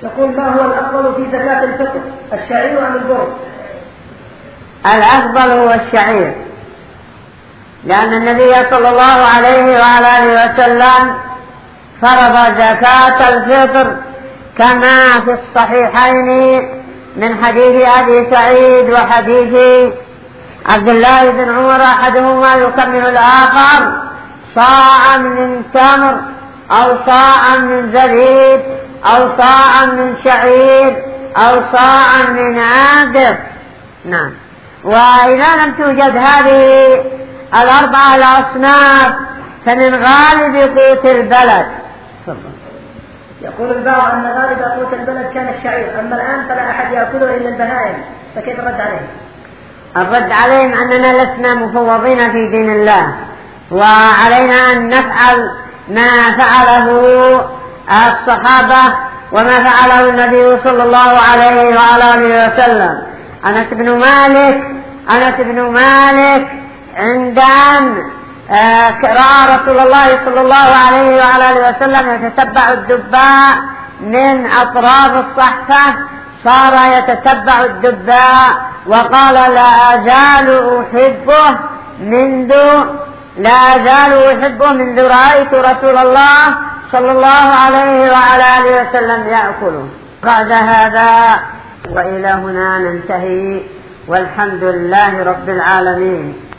يقول: ما هو الأفضل في زكاة الفطر، الشعير أم البر؟ الأفضل هو الشعير، لأن النبي صلى الله عليه وعلى آله وسلم فرض زكاة الفطر كما في الصحيحين من حديث أبي سعيد وحديث عبد الله بن عمر، أحدهما يكمل الآخر: صاعا من تمر أو صاعا من زبيب أو صاعا من شعير أو صاعا من عادق. نعم. وإذا لم توجد هذه الأربعة الأصناف فمن غالب قوت البلد. يقول البعض أن غالب قوت البلد كان الشعير، أما الآن فلا أحد يأكله إلا البهائم، فكيف الرد عليهم؟ الرد عليهم أننا لسنا مفوضين في دين الله، وعلينا أن نفعل ما فعله الصحابة وما فعله النبي صلى الله عليه وعلى آله وسلم. أنس بن مالك عند أن رأى رسول الله صلى الله عليه وعلى آله وسلم يتتبع الدباء من أطراف الصحفة، صار يتتبع الدباء وقال: لا أزال أحبه منذ رأيت رسول الله صلى الله عليه وعلى آله وسلم يأكله. بعد هذا وإلى هنا ننتهي، والحمد لله رب العالمين.